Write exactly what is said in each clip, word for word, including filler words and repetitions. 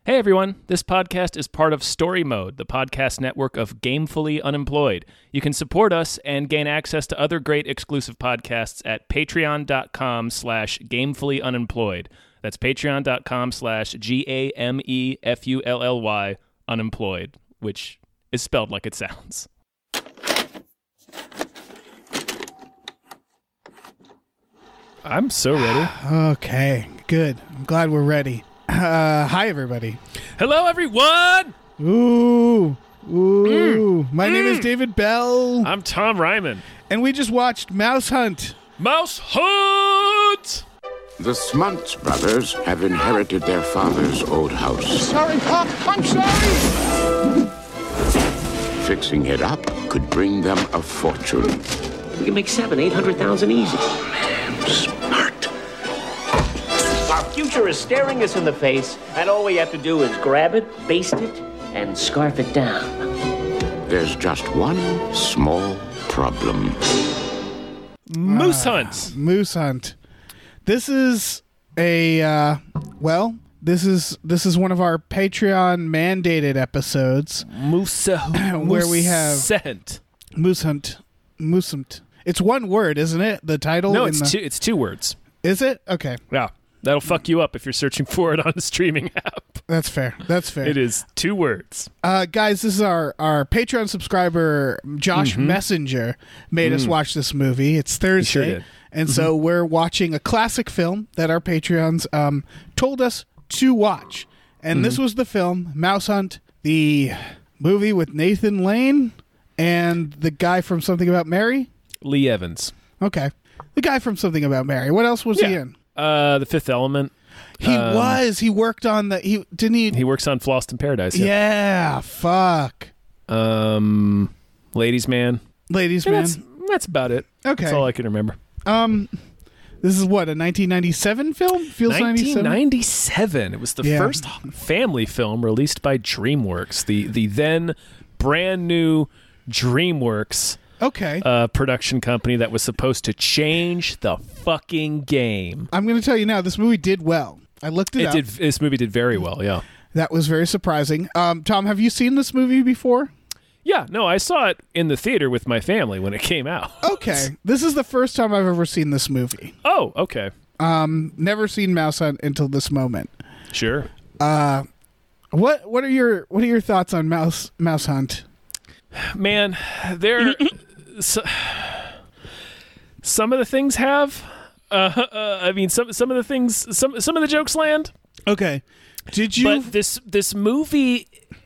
Hey everyone, this podcast is part of Story Mode, the podcast network of Gamefully Unemployed. You can support us and gain access to other great exclusive podcasts at patreon.com slash gamefully unemployed. That's patreon.com slash G-A-M-E-F-U-L-L-Y unemployed, which is spelled like it sounds. I'm so ready. Okay, good. I'm glad we're ready. Uh, hi, everybody. Hello, everyone! Ooh, ooh. Mm. My mm. name is David Bell. I'm Tom Ryman. And we just watched Mouse Hunt. Mouse Hunt! The Smuntz brothers have inherited their father's old house. I'm sorry, Pop. I'm sorry! Fixing it up could bring them a fortune. We can make seven, eight hundred thousand easy. Man, smart. Our future is staring us in the face, and all we have to do is grab it, baste it, and scarf it down. There's just one small problem. Moose uh, Hunt. Moose Hunt. This is a uh, well. This is this is one of our Patreon mandated episodes. Moose where we have Hunt. Moose Hunt. Moose Hunt. It's one word, isn't it? The title. No, in it's the... two. It's two words. Is it? Okay. Yeah. That'll fuck you up if you're searching for it on a streaming app. That's fair. That's fair. It is two words. Uh, guys, this is our, our Patreon subscriber, Josh mm-hmm. Messenger, made mm. us watch this movie. It's Thursday. Sure did. And mm-hmm. so we're watching a classic film that our Patreons um, told us to watch. And mm-hmm. this was the film, Mouse Hunt, the movie with Nathan Lane and the guy from Something About Mary. Lee Evans. Okay. The guy from Something About Mary. What else was yeah. he in? Uh, The Fifth Element. He um, was. He worked on the. He didn't he. He works on Lost in Paradise. Yeah. yeah. Fuck. Um, Ladies Man. Ladies yeah, Man. That's, that's about it. Okay. That's all I can remember. Um, this is what, a nineteen ninety-seven film? Feels nineteen ninety-seven. It was the yeah. first family film released by DreamWorks, the the then brand new DreamWorks. Okay. Uh, production company that was supposed to change the fucking game. I'm going to tell you now, this movie did well. I looked it, it up. Did, this movie did very well, yeah. That was very surprising. Um, Tom, have you seen this movie before? Yeah, no, I saw it in the theater with my family when it came out. Okay. This is the first time I've ever seen this movie. Oh, okay. Um, never seen Mouse Hunt until this moment. Sure. Uh, what what are your what are your thoughts on Mouse Mouse Hunt? Man, there so, some of the things have uh, uh, I mean some some of the things some some of the jokes land. Okay. Did you But this this movie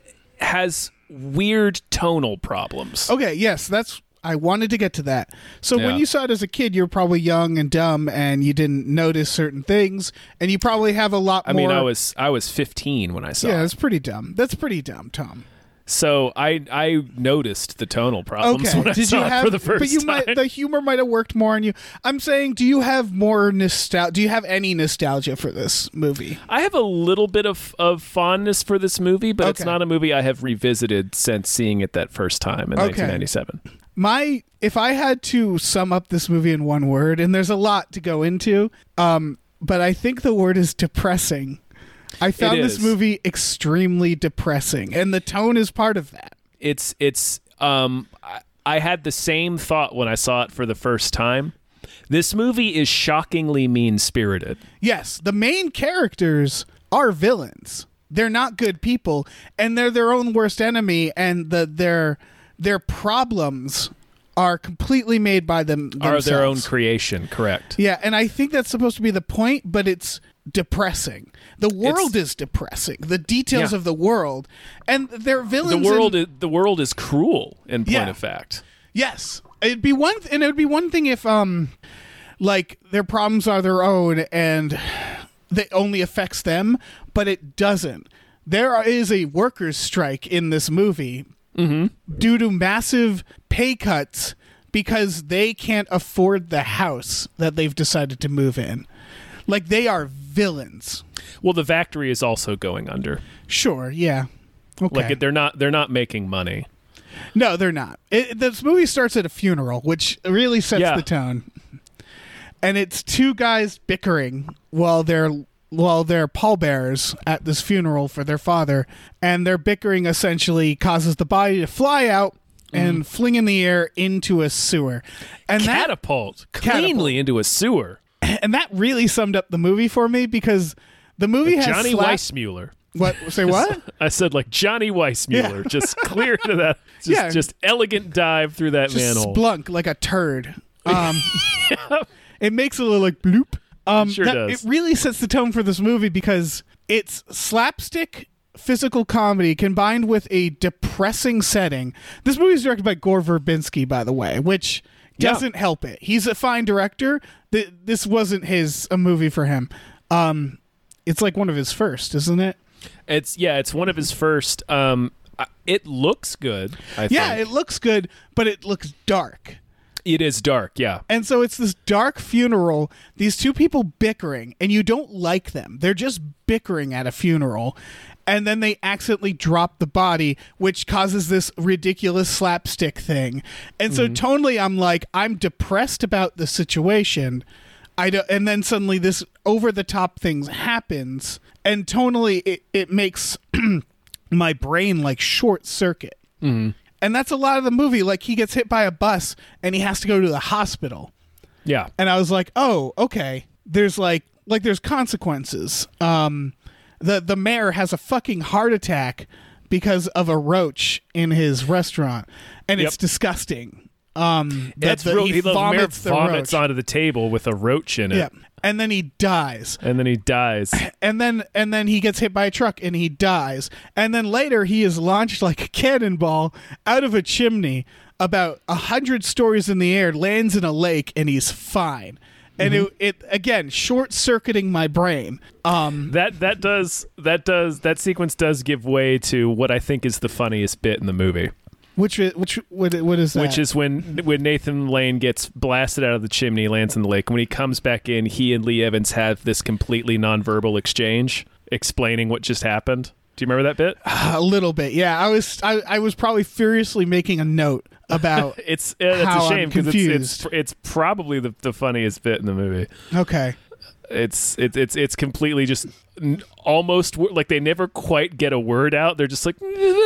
has weird tonal problems. Okay, yes, that's I wanted to get to that. So Yeah. when you saw it as a kid, you were probably young and dumb and you didn't notice certain things, and you probably have a lot I more mean, I was I was fifteen when I saw Yeah, it. that's pretty dumb. That's pretty dumb, Tom. So I I noticed the tonal problems Okay. when I Did saw you it have for the first But you time. might the humor might have worked more on you. I'm saying, do you have more nostalgia? Do you have any nostalgia for this movie? I have a little bit of, of fondness for this movie, but it's Okay. not a movie I have revisited since seeing it that first time in Okay. nineteen ninety-seven. My if I had to sum up this movie in one word, and there's a lot to go into, um, but I think the word is depressing. I found this is. movie extremely depressing, and the tone is part of that. It's it's um I, I had the same thought when I saw it for the first time. This movie is shockingly mean-spirited. Yes, the main characters are villains. They're not good people, and they're their own worst enemy, and the their their problems are completely made by them themselves. Are their own creation, correct? Yeah, and I think that's supposed to be the point, but it's depressing. The world It's- is depressing. The details Yeah. of the world, and their villains. The world in- is, the world is cruel in point Yeah. of fact. Yes, it'd be one, th- and it would be one thing if, um, like their problems are their own and that only affects them, but it doesn't. There is a workers' strike in this movie Mm-hmm. due to massive pay cuts because they can't afford the house that they've decided to move in. Like, they are villains. Well, the factory is also going under. Sure, yeah. Okay. Like they're not they're not making money. No, they're not. It, this movie starts at a funeral, which really sets Yeah. the tone. And it's two guys bickering while their well, they're pallbearers at this funeral for their father, and their bickering essentially causes the body to fly out and mm. fling in the air into a sewer. And catapult that, cleanly catapult. into a sewer. And that really summed up the movie for me, because the movie like has Johnny slap- Weissmuller. What? Say what? I said like Johnny Weissmuller, Yeah. just clear into that, just, Yeah. just elegant dive through that Just manhole. splunk like a turd. Um, It makes a little like bloop. Um, It sure that- does. It really sets the tone for this movie because it's slapstick physical comedy combined with a depressing setting. This movie is directed by Gore Verbinski, by the way, which Yeah. doesn't help it. He's a fine director. Th- This wasn't his a movie for him. Um, it's like one of his first, isn't it? It's yeah, it's one of his first. Um, I- it looks good. I Yeah, think. it looks good, but it looks dark. It is dark. Yeah, And so it's this dark funeral, these two people bickering, and you don't like them. They're just bickering at a funeral. And then they accidentally drop the body, which causes this ridiculous slapstick thing. And so tonally, I'm like, I'm depressed about the situation. I do, and then suddenly this over-the-top thing happens. And tonally, it, it makes my brain like short circuit. Mm-hmm. And that's a lot of the movie. Like, he gets hit by a bus and he has to go to the hospital. yeah. And I was like, oh, okay. There's like, like there's consequences. Um, the the mayor has a fucking heart attack because of a roach in his restaurant, and Yep. it's disgusting. Um, that That's the, real. he He vomits the vomits roach. onto the table with a roach in it, Yeah, and then he dies. and then he dies. And then and then he gets hit by a truck and he dies. And then later he is launched like a cannonball out of a chimney about a hundred stories in the air, lands in a lake, and he's fine. And Mm-hmm. it, it again short circuiting my brain. Um, That that does that does that sequence does give way to what I think is the funniest bit in the movie, which is- which what what is that? which is when when Nathan Lane gets blasted out of the chimney, lands in the lake. When he comes back in, he and Lee Evans have this completely nonverbal exchange, explaining what just happened. Do you remember that bit? a little bit. Yeah, I was I, I was probably furiously making a note about. It's uh, that's How a I'm shame because it's, it's confused. it's probably the, the funniest bit in the movie. Okay. It's it's it's it's completely just n- almost w- like they never quite get a word out. They're just like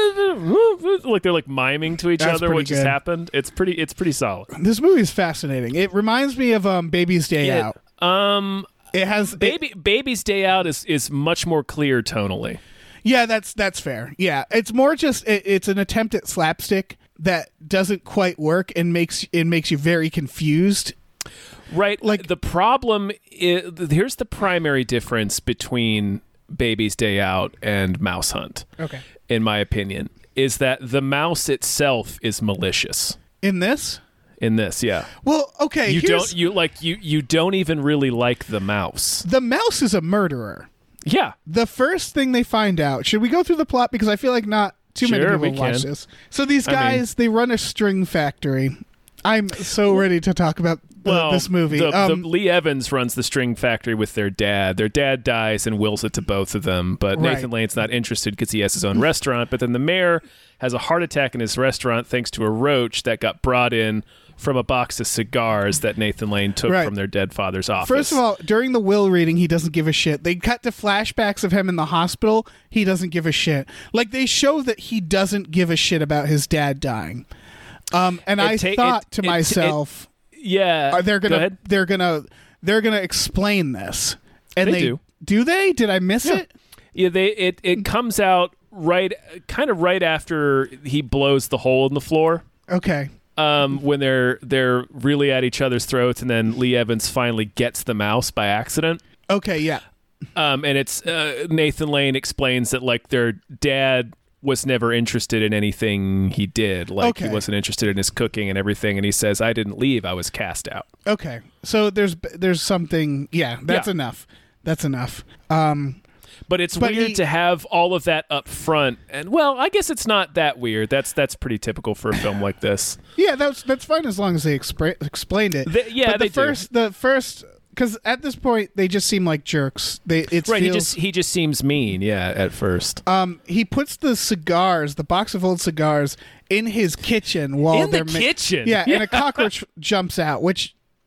like they're like miming to each That's other pretty what just good. happened. It's pretty it's pretty solid. This movie is fascinating. It reminds me of um, Baby's Day Out. Um, It has it- baby Baby's Day Out is is much more clear tonally. Yeah, that's that's fair. Yeah, it's more just it, it's an attempt at slapstick that doesn't quite work and makes it makes you very confused. Right. Like- Like the problem is, here's the primary difference between Baby's Day Out and Mouse Hunt. Okay. In my opinion, is that the mouse itself is malicious In this, in this. Yeah. well, okay, You here's, don't you like you you don't even really like the mouse. the mouse is a murderer. Yeah. The first thing they find out. Should we go through the plot because I feel like not too many Sure, people we watch can. this. So these I mean- guys, they run a string factory. I'm so ready to talk about the, Well, this movie. The, um, the Lee Evans runs the string factory with their dad. Their dad dies and wills it to both of them, but Right. Nathan Lane's not interested because he has his own restaurant. But then the mayor has a heart attack in his restaurant thanks to a roach that got brought in from a box of cigars that Nathan Lane took Right. from their dead father's office. First of all, during the will reading, he doesn't give a shit. They cut to flashbacks of him in the hospital. He doesn't give a shit. Like, they show that he doesn't give a shit about his dad dying. Um, and It I ta- thought it- to it- myself, yeah, are they Go gonna ahead. they're gonna they're gonna explain this? And They they do. do they? Did I miss Yeah. it? Yeah, they it it comes out right, kind of right after he blows the hole in the floor. Okay. Um, when they're they're really at each other's throats, and then Lee Evans finally gets the mouse by accident. Okay. Yeah. Um, and it's uh, Nathan Lane explains that like their dad was never interested in anything he did. Like Okay. he wasn't interested in his cooking and everything. And he says, "I didn't leave; I was cast out." Okay. So there's there's something. Yeah. That's Yeah. enough. That's enough. Um. But it's But weird he- to have all of that up front. And well, I guess it's not that weird. That's that's pretty typical for a film like this. Yeah. That's that's fine as long as they expra- explained it. They- yeah, But they the do. first the first because at this point they just seem like jerks. They it's Right? He feels, just he just seems mean. Yeah, at first. um he puts the cigars, the box of old cigars, in his kitchen while In the they're ma- kitchen? Yeah, Yeah. and a cockroach jumps out, which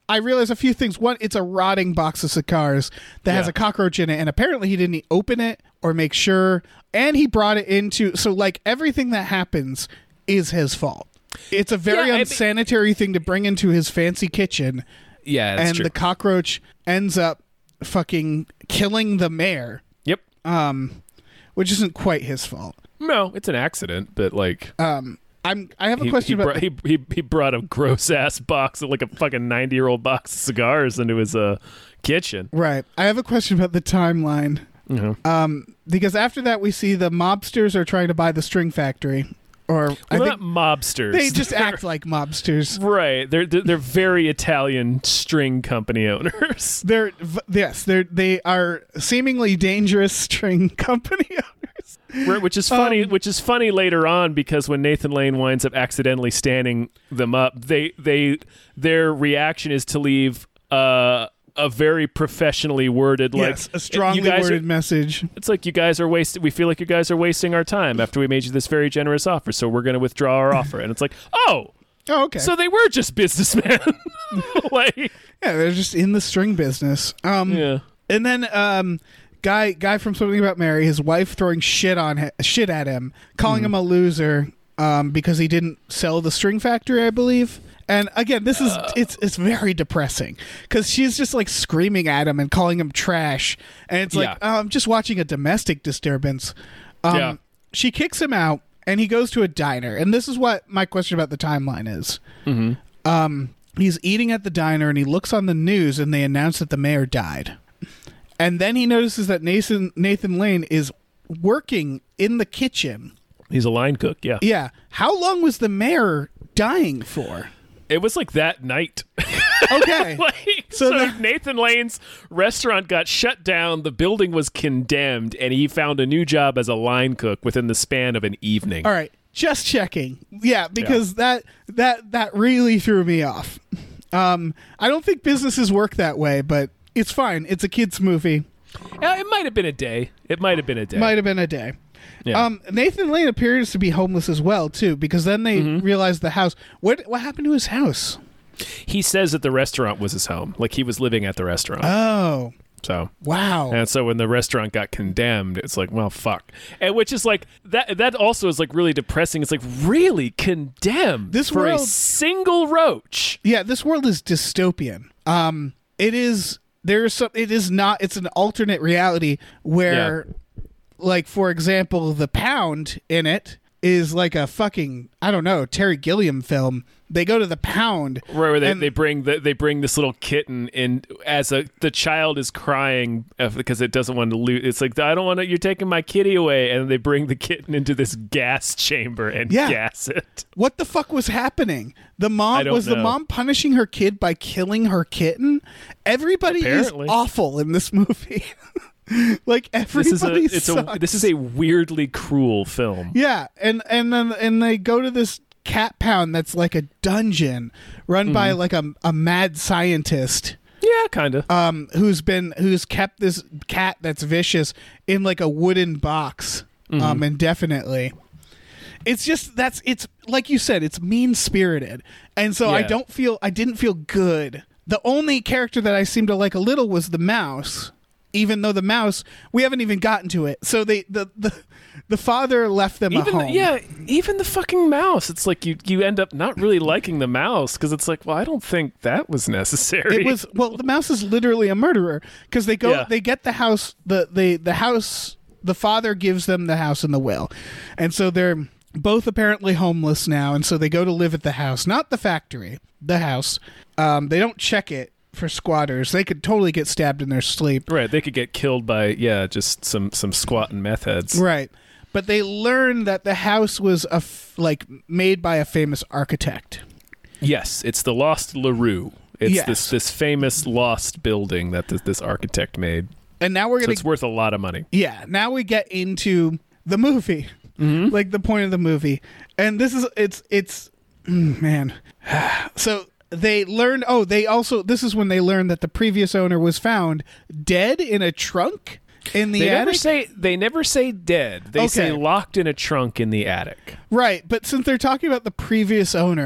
I realized a few things. One, it's a rotting box of cigars that Yeah. has a cockroach in it, and apparently he didn't open it or make sure, and he brought it into, so like everything that happens is his fault. It's a very Yeah, I mean- unsanitary thing to bring into his fancy kitchen, Yeah, that's and true. the cockroach ends up fucking killing the mayor, Yep. um, which isn't quite his fault. No, it's an accident, but like Um, I'm. I have a he, question he, about. brought, he, he he brought a gross ass box of like a fucking ninety year old box of cigars into his uh kitchen. Right. I have a question about the timeline. Mhm. Um, because after that, we see the mobsters are trying to buy the string factory, or I Well, think not mobsters. they just They're- act like mobsters. right. They're they're they're very Italian string company owners. They're v- yes, they're they are seemingly dangerous string company owners. Right, which is funny. Um, which is funny later on because when Nathan Lane winds up accidentally standing them up, they they their reaction is to leave uh, a very professionally worded, like Yes, a strongly you guys worded Are, message. it's like you guys are wasting. We feel like you guys are wasting our time after we made you this very generous offer, so we're going to withdraw our offer. And it's like, oh, Oh, okay. so they were just businessmen. like, yeah, they're just in the string business. Um, yeah. and then um, guy guy from Something About Mary, his wife throwing shit on hi- shit at him, calling Mm-hmm. him a loser um, because he didn't sell the string factory, I believe. And again, this is Uh. it's it's very depressing because she's just like screaming at him and calling him trash, and it's like Yeah. oh, I'm just watching a domestic disturbance. Um, Yeah. She kicks him out, and he goes to a diner. And this is what my question about the timeline is. Mm-hmm. Um, he's eating at the diner, and he looks on the news, and they announce that the mayor died. And then he notices that Nathan Nathan Lane is working in the kitchen. He's a line cook. Yeah. Yeah. How long was the mayor dying for? It was like that night. Okay. like, So so the- Nathan Lane's restaurant got shut down. The building was condemned, and he found a new job as a line cook within the span of an evening. All right. Just checking. Yeah, because that that that really threw me off. Um, I don't think businesses work that way, but it's fine. It's a kids movie. Uh, it might have been a day. It might have been a day. Might have been a day. Yeah. Um, Nathan Lane appears to be homeless as well, too, because then they Mm-hmm. realize the house. What what happened to his house? He says that the restaurant was his home, like he was living at the restaurant. Oh, so. wow. And so when the restaurant got condemned, it's like, well, fuck. And which is like that. That also is like really depressing. It's like really condemned This for a world- single roach. Yeah, this world is dystopian. Um, it is. There's some. It is not. It's an alternate reality where, like, for example, the Pound in it is like a fucking I don't know Terry Gilliam film. They go to the Pound, Right, where they, and- they bring the, they bring this little kitten in as a the child is crying uh, because it doesn't want to lose. It's like I don't want to. You're taking my kitty away, and they bring the kitten into this gas chamber and Yeah. gas it. What the fuck was happening? The mom I don't was the know. mom punishing her kid by killing her kitten. Everybody Apparently. is awful in this movie. Like everybody This is a it's sucks. a this is a weirdly cruel film. Yeah, and and then and they go to this cat pound that's like a dungeon run by Mm-hmm. like a a mad scientist Yeah, kind of. um who's been who's kept this cat that's vicious in like a wooden box Mm-hmm. um indefinitely. It's just that's it's like you said, it's mean spirited, and so I Yeah. don't feel I didn't feel good. The only character that I seemed to like a little was the mouse, even though the mouse we haven't even gotten to it. So they the the, the father left them a even home. the, yeah, even the fucking mouse. It's like you you end up not really liking the mouse because it's like, well, I don't think that was necessary. It was well. The mouse is literally a murderer because they go. Yeah. They get the house. The the the house. The father gives them the house and the will, and so they're both apparently homeless now. And so they go to live at the house, not the factory, the house. Um, they don't check it for squatters. They could totally get stabbed in their sleep. right. They could get killed by yeah, just some some squatting meth heads. Right. But they learn that the house was a f- like made by a famous architect. Yes, it's the Lost LaRue. It's Yes. this this famous lost building that this, this architect made. And now we're So gonna it's worth a lot of money. yeah, now we get into the movie, Mm-hmm. like the point of the movie, and this is it's it's mm, man. So they learned. Oh, they also this is when they learned that the previous owner was found dead in a trunk in the They attic. never say they never say dead. They say Okay. locked in a trunk in the attic. Right, but since they're talking about the previous owner,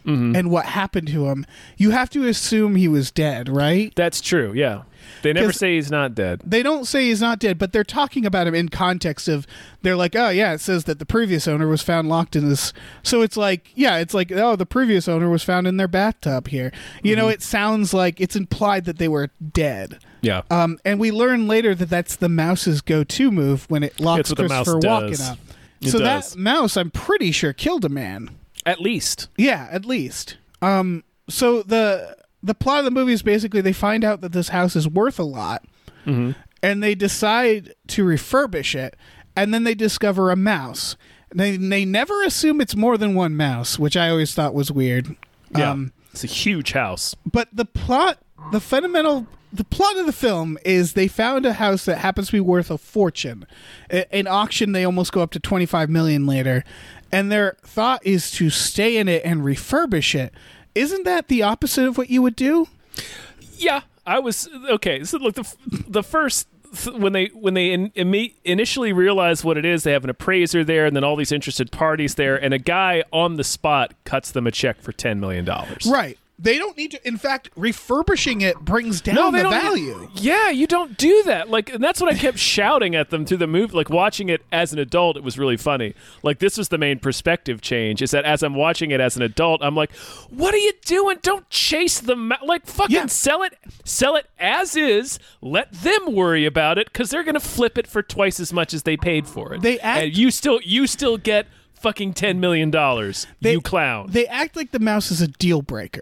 mm-hmm. and what happened to him, you have to assume he was dead, right? That's true, yeah. They never say he's not dead. They don't say he's not dead, but they're talking about him in context of, they're like, oh, yeah, it says that the previous owner was found locked in this. So it's like, yeah, it's like, oh, the previous owner was found in their bathtub here. You mm-hmm. know, it sounds like it's implied that they were dead. Yeah. Um, and we learn later that that's the mouse's go-to move when it locks Christopher Walken up. It so does. that mouse, I'm pretty sure, killed a man. At least. Yeah, at least. Um, so the the plot of the movie is basically they find out that this house is worth a lot, mm-hmm. and they decide to refurbish it, and then they discover a mouse. They they never assume it's more than one mouse, which I always thought was weird. Yeah, um, it's a huge house. But the plot, the fundamental... The plot of the film is they found a house that happens to be worth a fortune. In auction, they almost go up to twenty-five million dollars later, and their thought is to stay in it and refurbish it. Isn't that the opposite of what you would do? Yeah, I was okay. So look, the the first when they when they in, in, initially realize what it is, they have an appraiser there, and then all these interested parties there, and a guy on the spot cuts them a check for ten million dollars. Right. They don't need to. In fact, refurbishing it brings down no, they the don't value. Need, yeah, you don't do that. Like, and that's what I kept shouting at them through the movie. Like, watching it as an adult, it was really funny. Like, this was the main perspective change. Is that as I'm watching it as an adult, I'm like, "What are you doing? Don't chase the ma- like fucking yeah. sell it, sell it as is. Let them worry about it because they're gonna flip it for twice as much as they paid for it. They act- and you still you still get fucking ten million dollars. You clown. They act like the mouse is a deal breaker.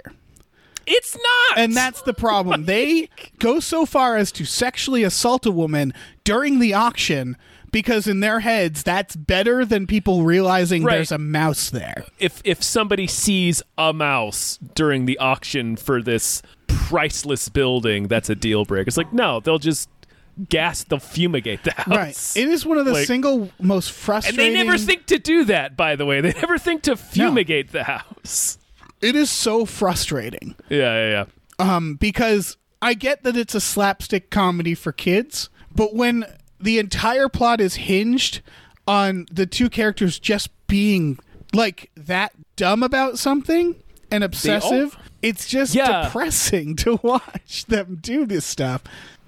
It's not! And that's the problem. They go so far as to sexually assault a woman during the auction because in their heads, that's better than people realizing right. there's a mouse there. If if somebody sees a mouse during the auction for this priceless building, that's a deal breaker. It's like, no, they'll just gas, they'll fumigate the house. Right. It is one of the like, single most frustrating... And they never think to do that, by the way. They never think to fumigate no. the house. It is so frustrating. Yeah, yeah, yeah. Um, because I get that it's a slapstick comedy for kids, but when the entire plot is hinged on the two characters just being like that dumb about something and obsessive, all, it's just yeah. depressing to watch them do this stuff.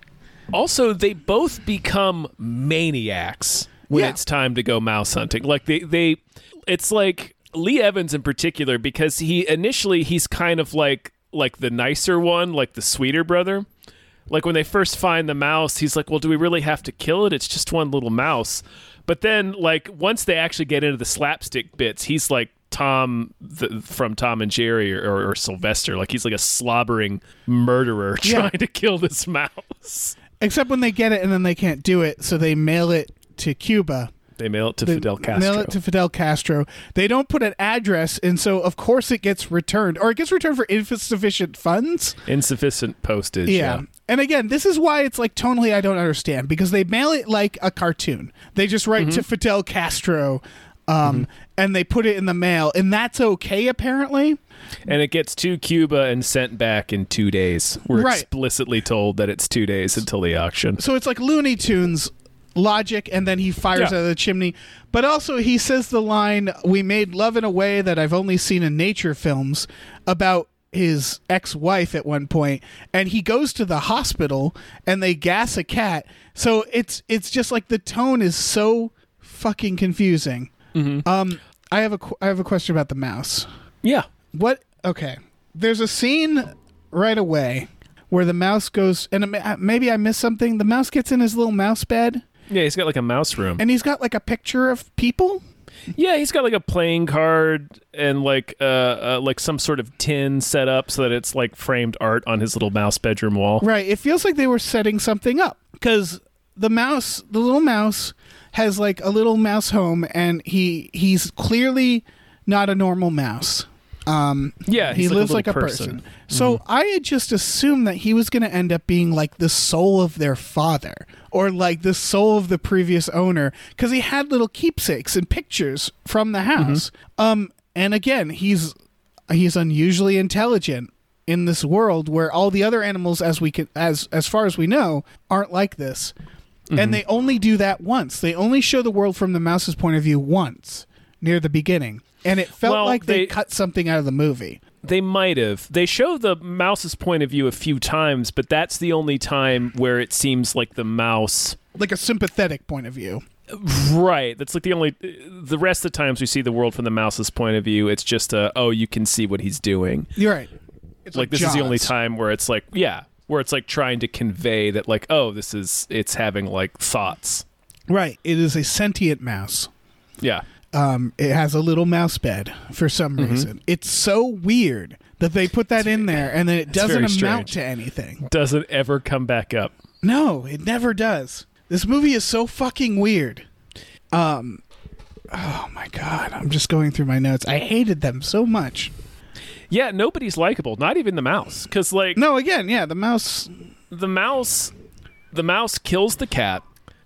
Also, they both become maniacs when yeah. it's time to go mouse hunting. Like they, they, it's like Lee Evans in particular, because he initially he's kind of like like the nicer one, like the sweeter brother. Like when they first find the mouse, he's like, well, do we really have to kill it? It's just one little mouse. But then like once they actually get into the slapstick bits, he's like Tom the, from Tom and Jerry or, or, or Sylvester. Like he's like a slobbering murderer yeah. trying to kill this mouse. Except when they get it and then they can't do it, so they mail it to Cuba. They mail it to they Fidel Castro. Mail it to Fidel Castro. They don't put an address, and so of course it gets returned, or it gets returned for insufficient funds. Insufficient postage. Yeah. yeah. And again, this is why it's like tonally I don't understand, because they mail it like a cartoon. They just write mm-hmm. to Fidel Castro, um, mm-hmm. and they put it in the mail, and that's okay apparently. And it gets to Cuba and sent back in two days. We're right. explicitly told that it's two days until the auction. So it's like Looney Tunes logic, and then he fires yeah. out of the chimney. But also he says the line, "We made love in a way that I've only seen in nature films," about his ex-wife at one point, and he goes to the hospital and they gas a cat. So it's it's just like the tone is so fucking confusing. Mm-hmm. Um, I have a I have a question about the mouse. Yeah. What? Okay. There's a scene right away where the mouse goes, and maybe I missed something. The mouse gets in his little mouse bed. Yeah, he's got like a mouse room. And he's got like a picture of people? Yeah, he's got like a playing card and like uh, uh like some sort of tin set up so that it's like framed art on his little mouse bedroom wall. Right. It feels like they were setting something up, because the mouse, the little mouse has like a little mouse home, and he he's clearly not a normal mouse. Um, yeah, he like lives a like a person. person. So mm-hmm. I had just assumed that he was going to end up being like the soul of their father, or like the soul of the previous owner, because he had little keepsakes and pictures from the house. Mm-hmm. Um, and again, he's he's unusually intelligent in this world where all the other animals, as we can, as as far as we know, aren't like this. Mm-hmm. And they only do that once. They only show the world from the mouse's point of view once, near the beginning. And it felt well, like they, they cut something out of the movie. They might have. They show the mouse's point of view a few times, but that's the only time where it seems like the mouse... Like a sympathetic point of view. Right. That's like the only... The rest of the times we see the world from the mouse's point of view, it's just a, oh, you can see what he's doing. You're right. It's like, like this Jaws. is the only time where it's like, yeah, where it's like trying to convey that like, oh, this is, it's having like thoughts. Right. It is a sentient mouse. Yeah. Um, it has a little mouse bed for some Mm-hmm. reason. It's so weird that they put that in there and then it doesn't very amount strange. to anything. Doesn't ever come back up. No, it never does. This movie is so fucking weird. Um, oh my God. I'm just going through my notes. I hated them so much. Yeah, nobody's likable, not even the mouse. Because, like, No, again, yeah, the mouse. the mouse, the mouse kills the cat.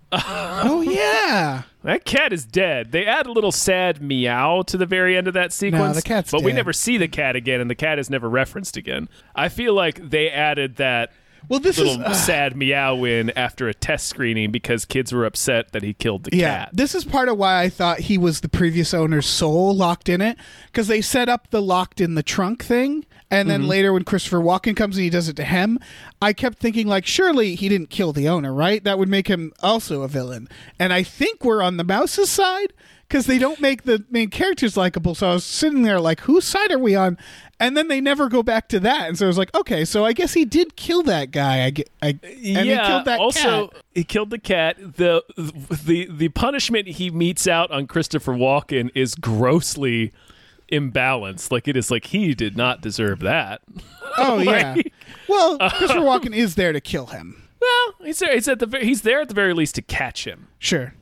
Oh, yeah. That cat is dead. They add a little sad meow to the very end of that sequence. the cat's but we dead. never see the cat again, and the cat is never referenced again. I feel like they added that Well, this little is. uh, sad meow in after a test screening because kids were upset that he killed the Yeah, cat. this is part of why I thought he was the previous owner's soul locked in it, because they set up the locked in the trunk thing, and then later when Christopher Walken comes and he does it to him, I kept thinking like, surely he didn't kill the owner, right? That would make him also a villain. And I think we're on the mouse's side because they don't make the main characters likable. So I was sitting there like, whose side are we on? And then they never go back to that, and so I was like, okay, so I guess he did kill that guy. I get, I, and yeah, he killed that also, cat. he killed the cat. The the the punishment he meets out on Christopher Walken is grossly imbalanced. Like, it is like he did not deserve that. Oh yeah. Like- Well, Christopher Walken is there to kill him. Well, he's there. He's at the ve- he's there at the very least to catch him. Sure.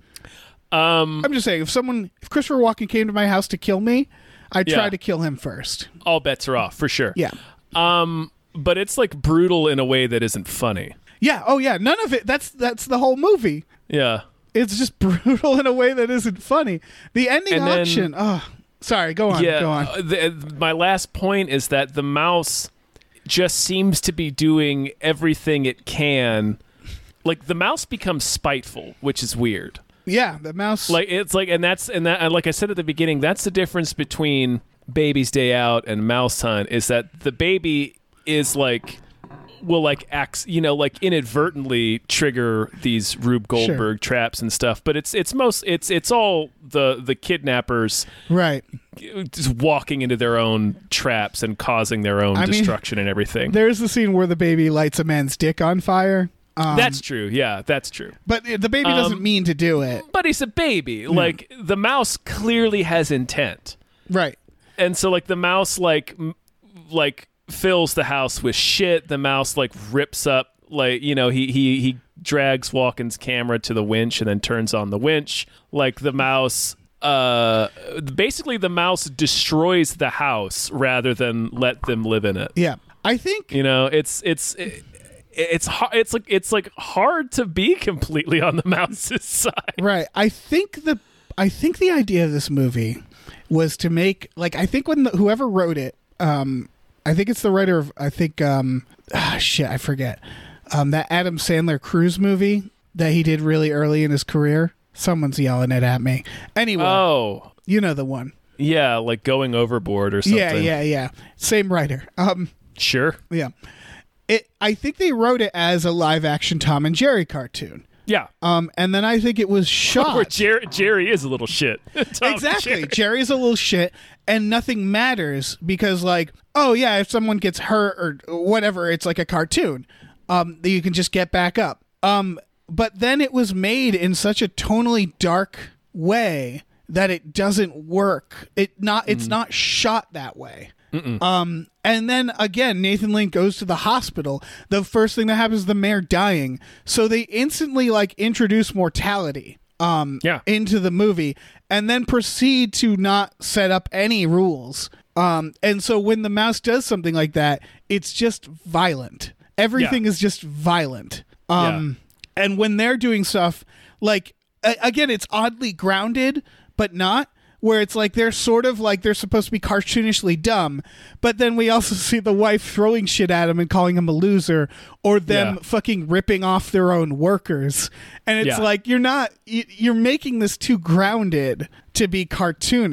Um, I'm just saying, if someone, if Christopher Walken came to my house to kill me, I'd try Yeah. to kill him first. all bets are off for sure. Yeah. Um, but it's like brutal in a way that isn't funny. Yeah. Oh yeah. None of it. That's that's the whole movie. Yeah. It's just brutal in a way that isn't funny. The ending And then- auction. Oh, sorry. Go on. yeah. Go on. uh, the, my last point is that the mouse just seems to be doing everything it can. Like, the mouse becomes spiteful, which is weird. Yeah. The mouse. Like, it's like, and that's, and that, and like I said at the beginning, that's the difference between Baby's Day Out and Mouse Hunt, is that the baby is like, will like acts, you know, like inadvertently trigger these Rube Goldberg traps and stuff. But it's, it's most, it's, it's all the, the kidnappers right. just walking into their own traps and causing their own I mean, destruction and everything. There's the scene where the baby lights a man's dick on fire. Um, That's true. Yeah, that's true. But the baby doesn't Um, mean to do it. But he's a baby. Like, the mouse clearly has intent. Right. And so, like, the mouse, like, m- like fills the house with shit. The mouse, like, rips up, like, you know, he he he drags Walken's camera to the winch and then turns on the winch. Like, the mouse, uh, basically, the mouse destroys the house rather than let them live in it. Yeah. I think. You know, it's it's. It, it's hard. It's like it's like hard to be completely on the mouse's side. Right. I think the I think the idea of this movie was to make, like, I think when the, whoever wrote it, um, I think it's the writer of, I think, um, ah, shit, I forget, um, that Adam Sandler Cruise movie that he did really early in his career. Someone's yelling it at me. Anyway, Oh, you know the one. yeah, like Going Overboard or something. Yeah, yeah, yeah. Same writer. Um, Sure. yeah. It. I think they wrote it as a live action Tom and Jerry cartoon. Yeah. Um, and then I think it was shot. Where Jerry, Jerry is a little shit. Tom Exactly. Jerry. Jerry's a little shit and nothing matters because, like, oh yeah, if someone gets hurt or whatever, it's like a cartoon. Um, that you can just get back up. Um, but then it was made in such a tonally dark way that it doesn't work. It not it's not shot that way. Um, and then again, Nathan Lane goes to the hospital. The first thing that happens is the mayor dying. So they instantly, like, introduce mortality um, Yeah. into the movie and then proceed to not set up any rules. Um, and so when the mouse does something like that, it's just violent. Everything Yeah. is just violent. Um, And when they're doing stuff, like, a- again, it's oddly grounded, but not. Where it's like they're sort of like they're supposed to be cartoonishly dumb, but then we also see the wife throwing shit at him and calling him a loser, or them Yeah. fucking ripping off their own workers. And it's Yeah. like, you're not, you- you're making this too grounded to be cartoony.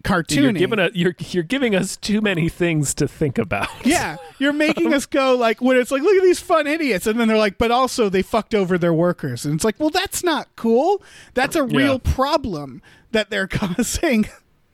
cartoony. You're giving a, you're you're giving us too many things to think about. Yeah, you're making us go like when it's like, look at these fun idiots, and then they're like, but also they fucked over their workers, and it's like, well, that's not cool. That's a real Yeah. problem that they're causing.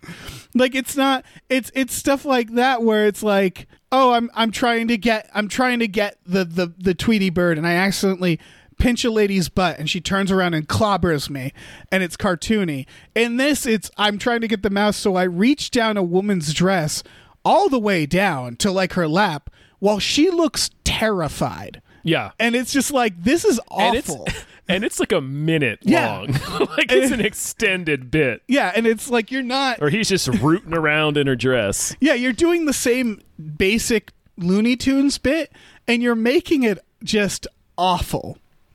Like it's not. It's it's stuff like that where it's like, oh, I'm I'm trying to get I'm trying to get the the the Tweety bird, and I accidentally pinch a lady's butt and she turns around and clobbers me, and it's cartoony. In this, it's I'm trying to get the mouse, so I reach down a woman's dress all the way down to like her lap while she looks terrified. Yeah. And it's just like, this is And it's, awful. and it's like a minute Yeah. long. Like it's an extended bit. Yeah, and it's like you're not Or he's just rooting around in her dress. Yeah, you're doing the same basic Looney Tunes bit, and you're making it just awful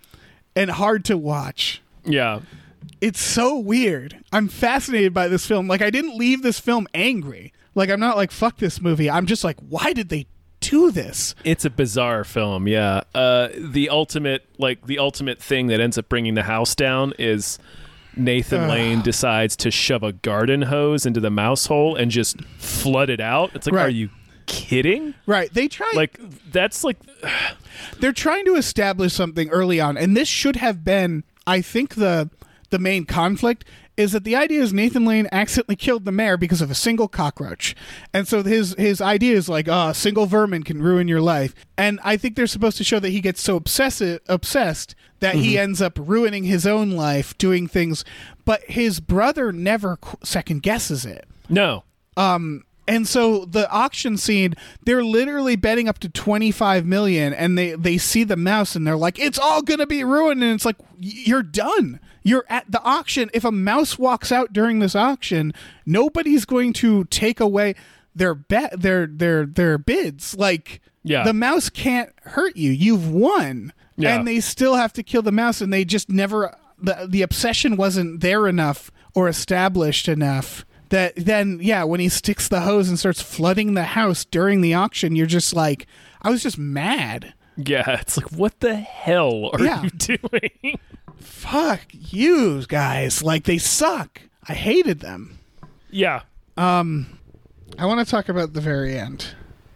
and hard to watch. Yeah. It's so weird. I'm fascinated by this film. Like, I didn't leave this film angry. Like, I'm not like, fuck this movie. I'm just like, why did they do this? It's a bizarre film, yeah. Uh, the ultimate, like, the ultimate thing that ends up bringing the house down is Nathan Lane decides to shove a garden hose into the mouse hole and just flood it out. It's like, Right. are you kidding? Right. They try. Like, that's like, They're trying to establish something early on, and this should have been, I think, the the main conflict is that the idea is Nathan Lane accidentally killed the mayor because of a single cockroach. And so his his idea is like, oh, a single vermin can ruin your life. And I think they're supposed to show that he gets so obsessive, obsessed that he ends up ruining his own life doing things. But his brother never qu- second guesses it. no. And so the auction scene, they're literally betting up to twenty-five million, and they, they see the mouse and they're like, it's all going to be ruined. And it's like, you're done. You're at the auction. If a mouse walks out during this auction, nobody's going to take away their bet, their, their, their bids. Like, Yeah. the mouse can't hurt you. You've won. Yeah. And they still have to kill the mouse, and they just never, the, the obsession wasn't there enough or established enough. That then, yeah, when he sticks the hose and starts flooding the house during the auction, you're just like, I was just mad. Yeah, it's like, what the hell are Yeah. you doing? Fuck you guys. Like, they suck. I hated them. Yeah. I want to talk about the very end.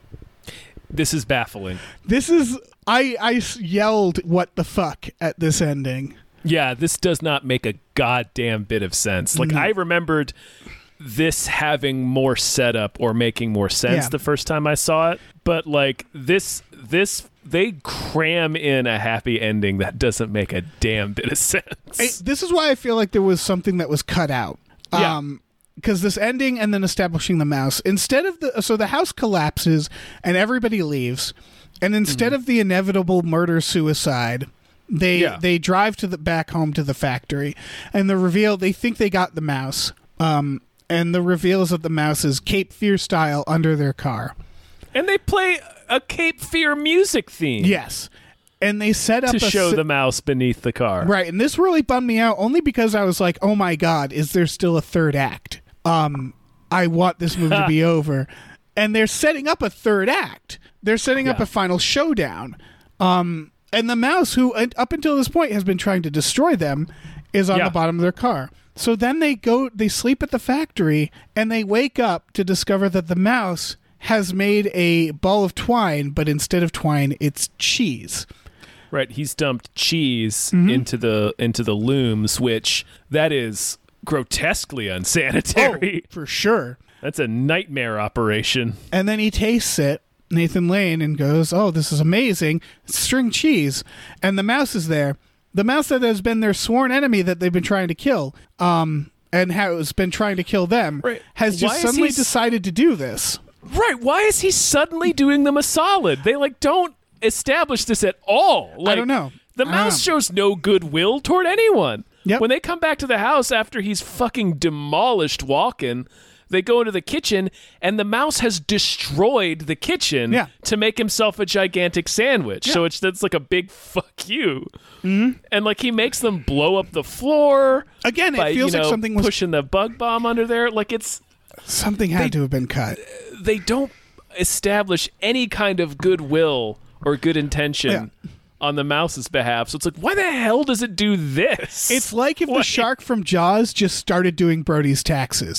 This is baffling. This is, I, I s- yelled, what the fuck, at this ending. Yeah, this does not make a goddamn bit of sense. Like, I remembered this having more setup or making more sense Yeah. the first time I saw it, but like this this they cram in a happy ending that doesn't make a damn bit of sense. I, this is why I feel like there was something that was cut out. Yeah. Um, because this ending and then establishing the mouse, instead of the so the house collapses and everybody leaves, and instead of the inevitable murder suicide, they Yeah. they drive to the back home to the factory, and the reveal they think they got the mouse. Um, and the reveal is that the mouse is Cape Fear style under their car. And they play a Cape Fear music theme Yes, and they set up to a show si- the mouse beneath the car. Right, and this really bummed me out only because I was like, "Oh my god, is there still a third act?" Um, I want this movie to be over, and they're setting up a third act. They're setting up Yeah. a final showdown. Um, and the mouse, who uh, up until this point has been trying to destroy them, is on Yeah. the bottom of their car. So then they go, they sleep at the factory, and they wake up to discover that the mouse has made a ball of twine, but instead of twine, it's cheese. Right, he's dumped cheese Mm-hmm. into the into the looms, which that is grotesquely unsanitary. For sure. That's a nightmare operation. And then he tastes it, Nathan Lane, and goes, "Oh, this is amazing. It's string cheese." And the mouse is there. The mouse that has been their sworn enemy that they've been trying to kill, um, and has been trying to kill them, Right. has Why just is suddenly he s- decided to do this. Right, why is he suddenly doing them a solid? They like don't establish this at all. Like, don't know. The I don't mouse know. shows no goodwill toward anyone. Yep. When they come back to the house after he's fucking demolished Walken, they go into the kitchen and the mouse has destroyed the kitchen Yeah. to make himself a gigantic sandwich. So it's that's like a big fuck you. Mm-hmm. And like he makes them blow up the floor. Again, it by, feels you like know, something was- pushing the bug bomb under there. Like it's Something had They- to have been cut. they don't establish any kind of goodwill or good intention Yeah. on the mouse's behalf. So it's like, why the hell does it do this? It's like if the Like- shark from Jaws just started doing Brody's taxes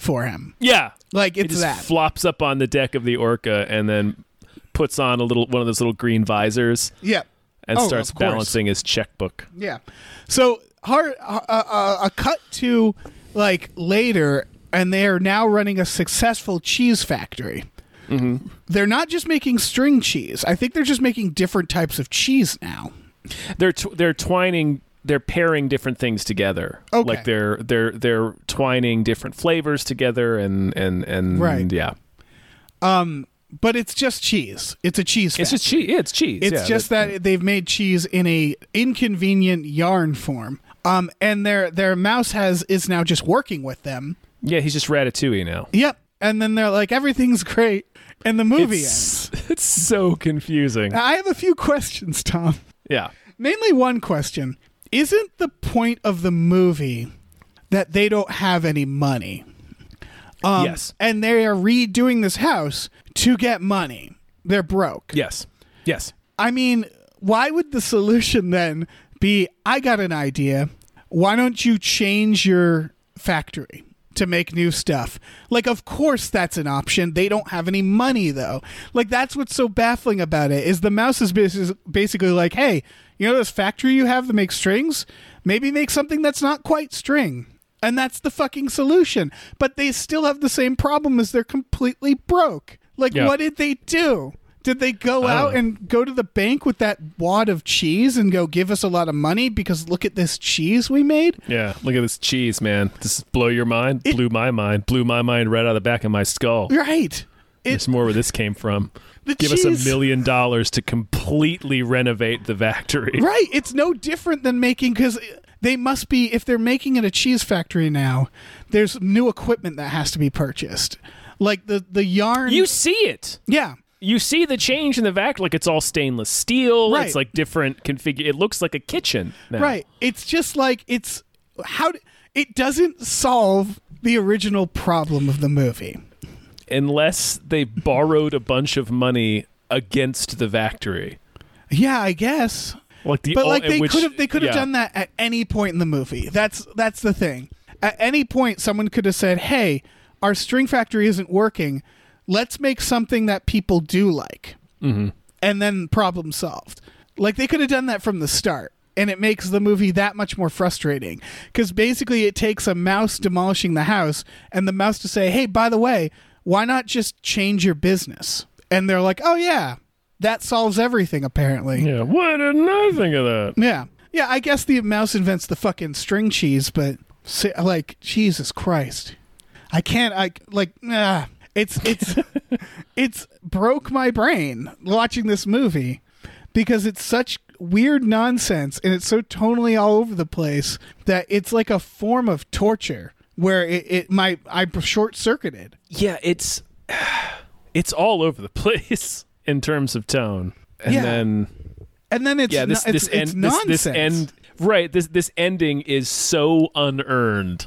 for him. Yeah. Like, It it's just that. flops up on the deck of the Orca and then puts on a little one of those little green visors Yeah. and Oh, starts of course. balancing his checkbook. Yeah. So hard, uh, uh, a cut to like later, and they are now running a successful cheese factory. Mm-hmm. They're not just making string cheese. I think they're just making different types of cheese now. They're tw- they're twining. They're pairing different things together. Okay. Like they're they're they're twining different flavors together, and and and Right. yeah. But it's just cheese. It's a cheese factory. It's just cheese. Yeah, it's cheese. It's yeah, just that they've made cheese in a inconvenient yarn form. Um, and their their mouse has is now just working with them. Yeah, he's just Ratatouille now. Yep. And then they're like, everything's great, and the movie ends. It's, it's so confusing. I have a few questions, Tom. Yeah. Mainly one question. Isn't the point of the movie that they don't have any money? Um, Yes. And they are redoing this house to get money. They're broke. Yes. Yes. I mean, why would the solution then be, I got an idea. Why don't you change your factory to make new stuff? Like, of course that's an option. They don't have any money, though. Like, that's what's so baffling about it, is the mouse is bas- basically like, hey, you know this factory you have that makes strings? Maybe make something that's not quite string. And that's the fucking solution. But they still have the same problem as they're completely broke. Like, Yeah. what did they do? Did they go I don't out know. and go to the bank with that wad of cheese and go, give us a lot of money because look at this cheese we made? Yeah. Look at this cheese, man. Does this blow your mind? It- Blew my mind. Blew my mind right out of the back of my skull. Right. It, There's more where this came from. The Give cheese- us a million dollars to completely renovate the factory. right. It's no different than making, because they must be, if they're making it a cheese factory now, there's new equipment that has to be purchased. Like the, the yarn. You see it. yeah. You see the change in the vac. Like it's all stainless steel. Right. It's like different configure. It looks like a kitchen now. Right. It's just like, it's how, d- it doesn't solve the original problem of the movie. Unless they borrowed a bunch of money against the factory. Yeah, I guess. Like the But o- like they which- could have they could have yeah. done that at any point in the movie. That's that's the thing. At any point someone could have said, "Hey, our string factory isn't working. Let's make something that people do like." Mm-hmm. And then problem solved. Like they could have done that from the start. And it makes the movie that much more frustrating, because basically it takes a mouse demolishing the house and the mouse to say, "Hey, by the way, why not just change your business?" And they're like, "Oh yeah, that solves everything apparently." Yeah. Why didn't I think of that? Yeah. Yeah, I guess the mouse invents the fucking string cheese, but si- like Jesus Christ. I can't I like ah, it's it's it's broke my brain watching this movie, because it's such weird nonsense and it's so tonally all over the place that it's like a form of torture where it, it might I'm short-circuited. Yeah, it's it's all over the place in terms of tone. And Yeah. then And then it's yeah, this no- this it's, end it's this, nonsense. this end right, this this ending is so unearned.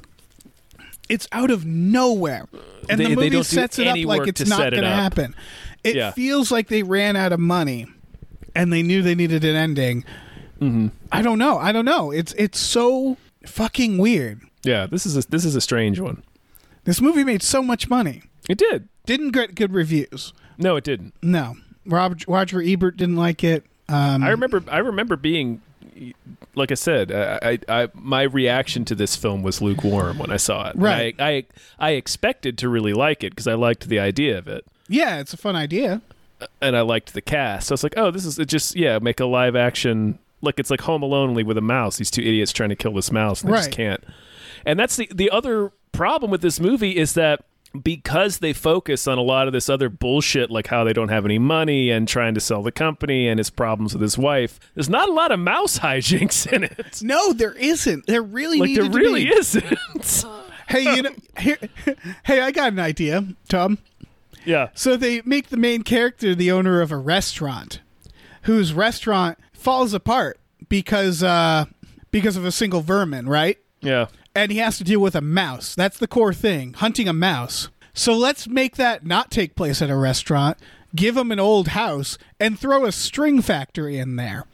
It's out of nowhere, and They- the they movie don't do sets it up any like work it's to not set it going to up. happen. It Yeah. feels like they ran out of money, and they knew they needed an ending. Mm-hmm. I don't know. I don't know. It's it's so fucking weird. Yeah, this is a, this is a strange one. This movie made so much money, It did. didn't get good reviews. No, it didn't. No, Rob, Roger Ebert didn't like it. Um, I remember. I remember being, like I said, I, I, I my reaction to this film was lukewarm when I saw it. And Right. I, I, I expected to really like it because I liked the idea of it yeah, it's a fun idea. and I liked the cast. So I was like, oh, this is it just yeah, make a live action. Like it's like Home Alone only with a mouse. These two idiots trying to kill this mouse and they just Right. can't. And that's the the other problem with this movie is that because they focus on a lot of this other bullshit, like how they don't have any money and trying to sell the company and his problems with his wife, there's not a lot of mouse hijinks in it. No, there isn't. There really Like needed there to really be. isn't. Hey, you know, here, hey, I got an idea, Tom. Yeah. So they make the main character the owner of a restaurant, whose restaurant falls apart because uh, because of a single vermin, right? Yeah. And he has to deal with a mouse. That's the core thing, hunting a mouse. So let's make that not take place at a restaurant, give him an old house, and throw a string factory in there.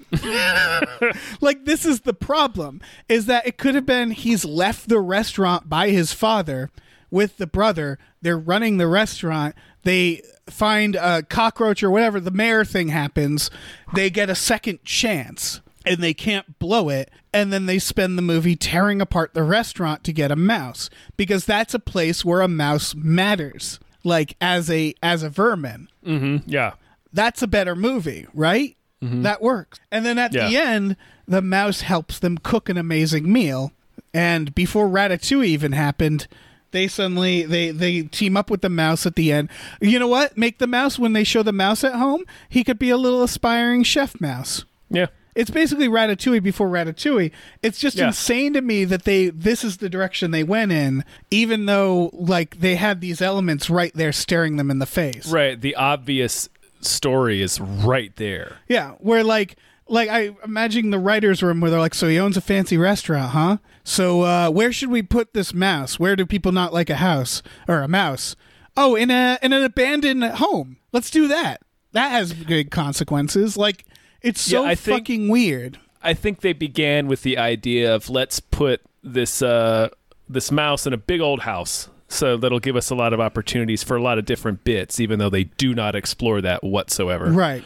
Like, this is the problem, is that it could have been he's left the restaurant by his father with the brother. They're running the restaurant. They find a cockroach or whatever. The mayor thing happens. They get a second chance and they can't blow it. And then they spend the movie tearing apart the restaurant to get a mouse, because that's a place where a mouse matters. Like as a as a vermin. Mm-hmm. Yeah. That's a better movie, right? Mm-hmm. That works. And then at yeah. the end, the mouse helps them cook an amazing meal. And before Ratatouille even happened, they suddenly they they team up with the mouse at the end. You know what? Make the mouse, when they show the mouse at home, he could be a little aspiring chef mouse. Yeah. It's basically Ratatouille before Ratatouille. It's just yeah. insane to me that they this is the direction they went in, even though like they had these elements right there staring them in the face. Right. The obvious story is right there. Yeah, where like like I imagine the writer's room where they're like, so he owns a fancy restaurant, huh? So uh, where should we put this mouse? Where do people not like a house or a mouse? Oh, in a in an abandoned home. Let's do that. That has big consequences. Like, it's so yeah, I think, fucking weird. I think they began with the idea of let's put this uh, this mouse in a big old house. So that'll give us a lot of opportunities for a lot of different bits, even though they do not explore that whatsoever. Right.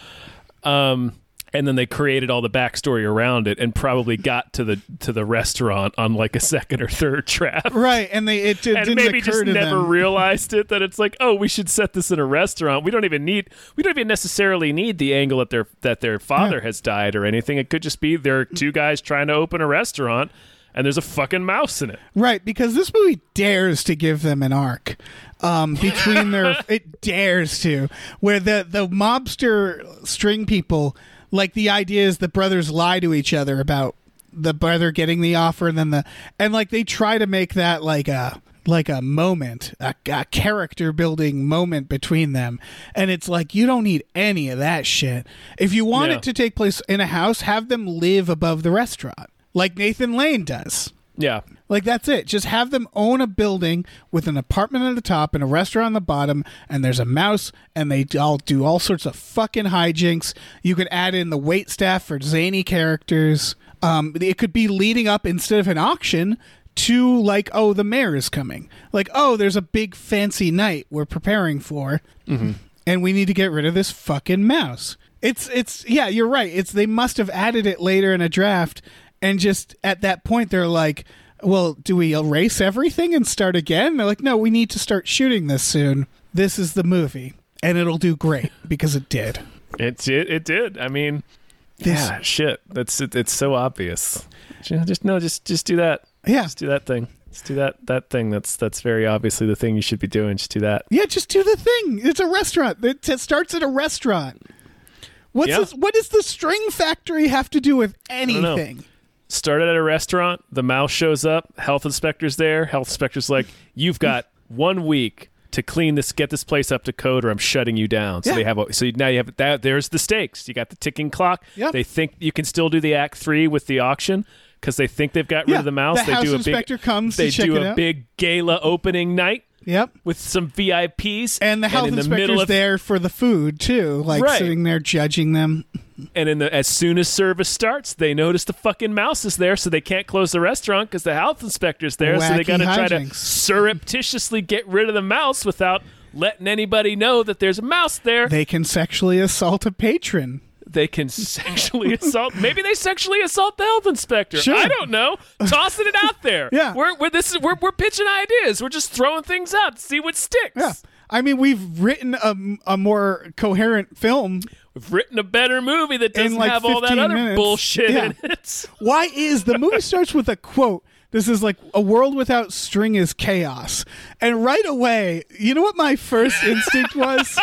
Um, and then they created all the backstory around it, and probably got to the to the restaurant on like a second or third draft. Right, and they it, it and didn't maybe occur just to never them. realized it, that it's like, oh, we should set this in a restaurant. We don't even need we don't even necessarily need the angle that their that their father Yeah. has died or anything. It could just be there are two guys trying to open a restaurant, and there's a fucking mouse in it. Right, because this movie dares to give them an arc um, between their. It dares to, where the the mobster string people, like the idea is the brothers lie to each other about the brother getting the offer, and then the and like they try to make that like a like a moment, a, a character building moment between them, and it's like you don't need any of that shit. If you want Yeah. it to take place in a house, have them live above the restaurant, like Nathan Lane does. Yeah. Like, that's it. Just have them own a building with an apartment at the top and a restaurant on the bottom, and there's a mouse, and they all do all sorts of fucking hijinks. You could add in the wait staff for zany characters. Um, it could be leading up, instead of an auction, to, like, oh, the mayor is coming. Like, oh, there's a big fancy night we're preparing for, mm-hmm. and we need to get rid of this fucking mouse. It's, it's, yeah, you're right. It's, they must have added it later in a draft, and just at that point, they're like, well, do we erase everything and start again? They're like, no, we need to start shooting this soon. This is the movie, and it'll do great, because it did. It it, it did. I mean, This- yeah, shit. That's it, it's so obvious. Just, just no, just just do that. Yeah. Just do that thing. Just do that that thing. That's that's very obviously the thing you should be doing. Just do that. Yeah, just do the thing. It's a restaurant. It t- starts at a restaurant. What's Yeah. this, what does the string factory have to do with know. anything? Started at a restaurant. The mouse shows up. Health inspector's there. Health inspector's like, you've got one week to clean this, get this place up to code, or I'm shutting you down. So Yeah. they have. A, so now you have that. There's the stakes. You got the ticking clock. Yep. They think you can still do the act three with the auction because they think they've got rid Yeah, of the mouse. the they house do a inspector big. comes to They check do it a out. big gala opening night Yep. with some V I Ps. And the health in the inspector's middle of, there for the food, too, like Right. sitting there judging them. And in the as soon as service starts, they notice the fucking mouse is there, so they can't close the restaurant because the health inspector's there. so they Wacky got to try to hijinks. surreptitiously get rid of the mouse without letting anybody know that there's a mouse there. They, They can sexually assault a patron. can sexually assault. Maybe they sexually assault the health inspector. Sure. I don't know. Tossing it out there. Yeah. we're we're this is we're we're pitching ideas. We're just throwing things out to see what sticks. Yeah. I mean, we've written a, a more coherent film. We've written a better movie that doesn't like have all that fifteen other minutes. bullshit Yeah. in it. Why is the movie starts with a quote? This is like, a world without string is chaos. And right away, you know what my first instinct was?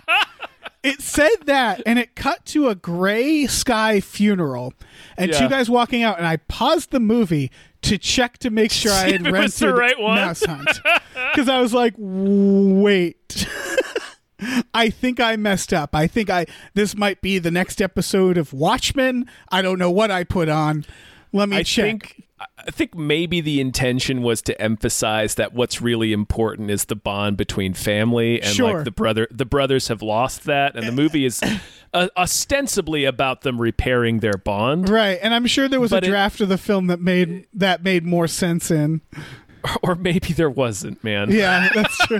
It said that, and it cut to a gray sky funeral, and Yeah. two guys walking out, and I paused the movie to check to make sure I See had if it was the rented right one. Mouse Hunt. Because I was like, wait. I think I messed up. I think I this might be the next episode of Watchmen. I don't know what I put on. Let me I check. think I think maybe the intention was to emphasize that what's really important is the bond between family, and Sure. like the brother the brothers have lost that, and the movie is uh, ostensibly about them repairing their bond. Right, and I'm sure there was But a it- draft of the film that made that made more sense in. Or maybe there wasn't, man. Yeah, that's true.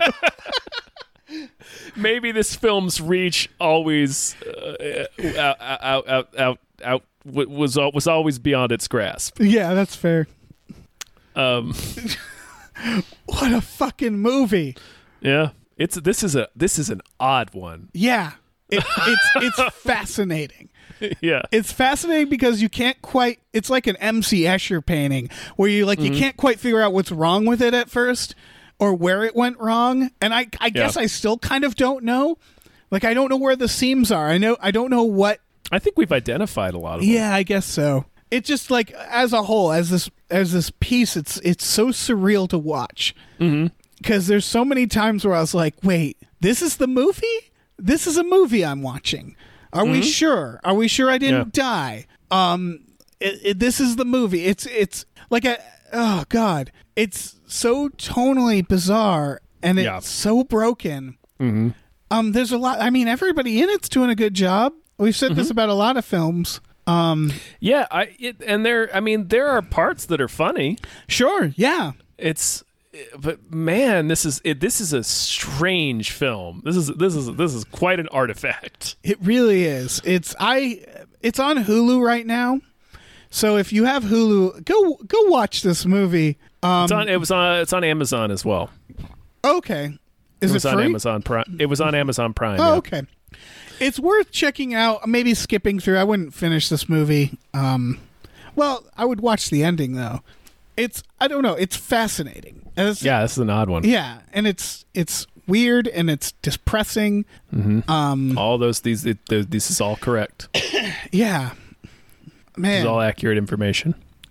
Maybe this film's reach always uh, out, out, out, out, out was was always beyond its grasp. Yeah, that's fair. Um, what a fucking movie! Yeah, it's this is a this is an odd one. Yeah, it, it's it's fascinating. Yeah, it's fascinating because you can't quite. It's like an M C Escher painting where you like mm-hmm. you can't quite figure out what's wrong with it at first. Or where it went wrong, and I, I guess yeah. I still kind of don't know. Like I don't know where the seams are. I know I don't know what. I think we've identified a lot of them. Yeah, I guess so. It's just like as a whole, as this as this piece, it's it's so surreal to watch because mm-hmm. there's so many times where I was like, wait, this is the movie? This is a movie I'm watching. Are mm-hmm. we sure? Are we sure I didn't yeah. die? Um, it, it, this is the movie. It's it's like a oh god. It's so tonally bizarre and it's yeah. so broken. Mm-hmm. Um, there's a lot. I mean, everybody in it's doing a good job. We've said mm-hmm. this about a lot of films. Um, yeah, I it, and there. I mean, there are parts that are funny. Sure. Yeah. It's, but man, this is it, this is a strange film. This is this is this is quite an artifact. It really is. It's I. It's on Hulu right now. So if you have Hulu, go go watch this movie. Um, it's on. It was on. It's on Amazon as well. Okay, is it, was it free? on Amazon Prime? It was on Amazon Prime. Oh, yeah. okay. It's worth checking out. Maybe skipping through. I wouldn't finish this movie. Um, well, I would watch the ending though. It's. I don't know. It's fascinating. It's, yeah, this is an odd one. Yeah, and it's it's weird and it's depressing. Mm-hmm. Um, all those these it, this is all correct. Yeah. Man. This is all accurate information.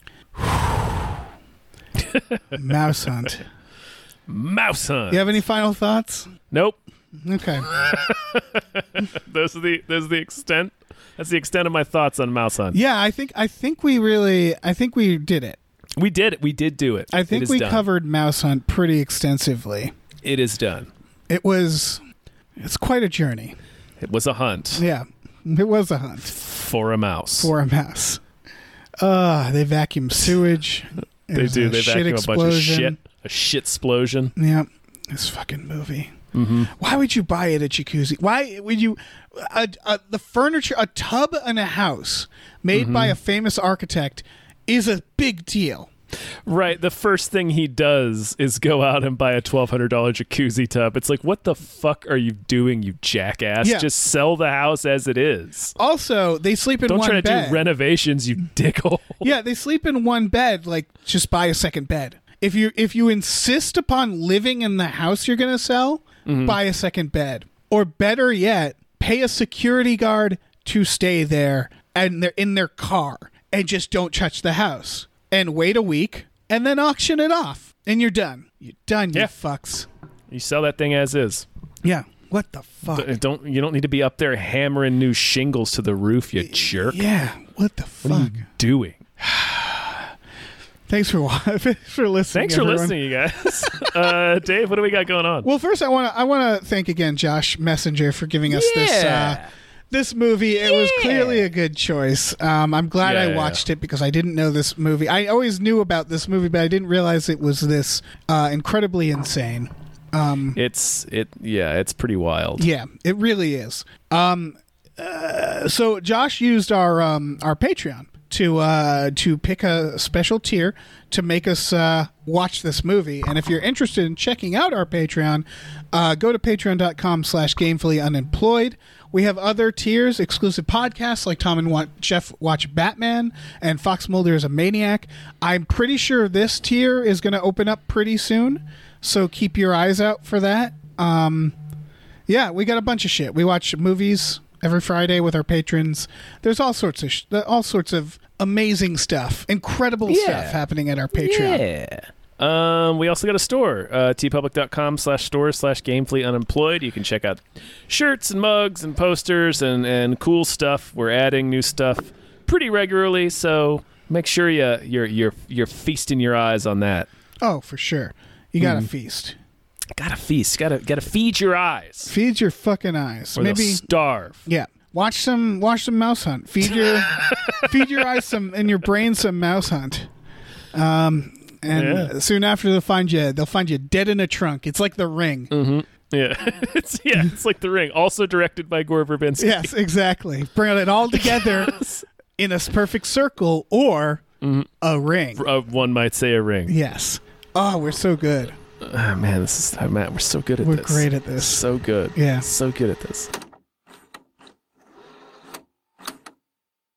Mouse Hunt. Mouse Hunt. You have any final thoughts? Nope. Okay. those are the those are the extent. That's the extent of my thoughts on Mouse Hunt. Yeah, I think I think we really I think we did it. We did it. We did do it. I think it we done. covered Mouse Hunt pretty extensively. It is done. It was it's quite a journey. It was a hunt. Yeah. It was a hunt. For a mouse. For a mouse. Uh, they vacuum sewage. They do. A they shit vacuum explosion. a bunch of shit. A shit explosion. Yeah. This fucking movie. Mm-hmm. Why would you buy it at Jacuzzi? Why would you... A, a, the furniture, a tub and a house made mm-hmm. by a famous architect is a big deal. Right. The first thing he does is go out and buy a twelve hundred dollars jacuzzi tub. It's like, what the fuck are you doing, you jackass? Yeah. Just sell the house as it is. Also, they sleep in Don't one bed. Don't try to do renovations, you dickhole. Yeah, they sleep in one bed. Like, just buy a second bed. If you if you insist upon living in the house you're going to sell, mm-hmm. buy a second bed. Or better yet, pay a security guard to stay there and they're in their car and just don't touch the house. And wait a week, and then auction it off, and you're done. You're done, you yeah. fucks. You sell that thing as is. Yeah. What the fuck? D- don't you don't need to be up there hammering new shingles to the roof, you jerk. Yeah. What the fuck? What are you doing? Thanks for for listening. Thanks for everyone. listening, you guys. uh, Dave, what do we got going on? Well, first I want to I want to thank again Josh Messenger for giving us yeah. this. Uh, This movie, it yeah. was clearly a good choice. Um, I'm glad yeah, I watched yeah. it because I didn't know this movie. I always knew about this movie, but I didn't realize it was this uh, incredibly insane. Um, it's it, yeah, it's pretty wild. Yeah, it really is. Um, uh, so Josh used our um, our Patreon to uh, to pick a special tier to make us uh, watch this movie. And if you're interested in checking out our Patreon, uh, go to patreon dot com slash gamefully unemployed. We have other tiers, exclusive podcasts like Tom and Jeff Watch Batman and Fox Mulder is a Maniac. I'm pretty sure this tier is going to open up pretty soon, so keep your eyes out for that. Um, yeah, we got a bunch of shit. We watch movies every Friday with our patrons. There's all sorts of sh- all sorts of amazing stuff, incredible yeah. stuff happening at our Patreon. Yeah. Um, we also got a store, uh, tpublic dot com slash store slash gamefully unemployed. You can check out shirts and mugs and posters and, and cool stuff. We're adding new stuff pretty regularly, so make sure you, you're you're you're feasting your eyes on that. Oh, for sure. You gotta mm. feast. Gotta feast. Gotta gotta feed your eyes. Feed your fucking eyes. Or Maybe they'll starve. Yeah. Watch some watch some Mouse Hunt. Feed your feed your eyes some and your brain some Mouse Hunt. Um And Yeah. soon after they'll find you, they'll find you dead in a trunk. It's like The Ring. Mm-hmm. Yeah, it's yeah, it's like The Ring. Also directed by Gore Verbinski. Yes, exactly. Bring it all together in a perfect circle or mm-hmm. a ring. Uh, one might say a ring. Yes. Oh, we're so good. Oh, man, this is Matt. We're so good at We're this. great at this. So good. Yeah. So good at this.